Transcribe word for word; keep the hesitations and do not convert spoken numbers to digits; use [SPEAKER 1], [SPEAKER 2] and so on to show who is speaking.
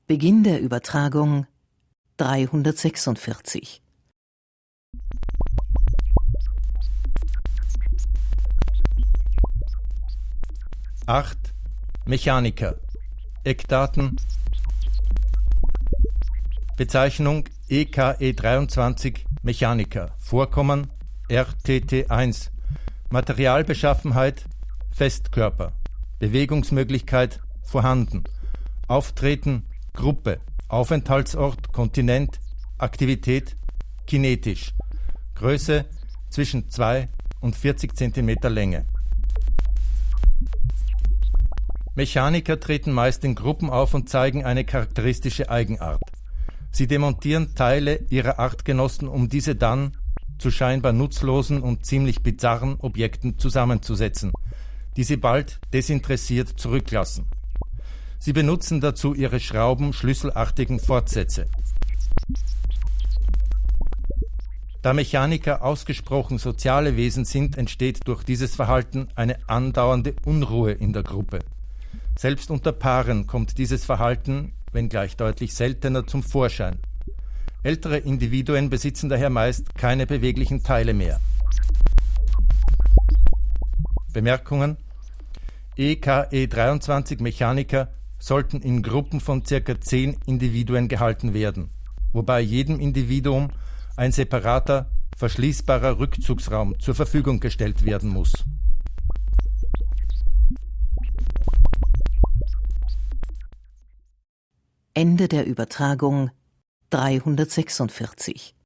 [SPEAKER 1] Beginn der Übertragung dreihundertsechsundvierzig.
[SPEAKER 2] acht. Mechaniker. Eckdaten. Bezeichnung E K E dreiundzwanzig Mechaniker. Vorkommen R T T eins. Materialbeschaffenheit Festkörper. Bewegungsmöglichkeit vorhanden. Auftreten Gruppe. Aufenthaltsort Kontinent. Aktivität kinetisch. Größe zwischen zwei und vierzig Zentimeter Länge. Mechaniker treten meist in Gruppen auf und zeigen eine charakteristische Eigenart. Sie demontieren Teile ihrer Artgenossen, um diese dann zu scheinbar nutzlosen und ziemlich bizarren Objekten zusammenzusetzen, die sie bald desinteressiert zurücklassen. Sie benutzen dazu ihre schrauben-schlüsselartigen Fortsätze. Da Mechaniker ausgesprochen soziale Wesen sind, entsteht durch dieses Verhalten eine andauernde Unruhe in der Gruppe. Selbst unter Paaren kommt dieses Verhalten, wenngleich deutlich seltener, zum Vorschein. Ältere Individuen besitzen daher meist keine beweglichen Teile mehr. Bemerkungen: E K E dreiundzwanzig Mechaniker sollten in Gruppen von ca. zehn Individuen gehalten werden, wobei jedem Individuum ein separater, verschließbarer Rückzugsraum zur Verfügung gestellt werden muss.
[SPEAKER 1] Ende der Übertragung dreihundertsechsundvierzig.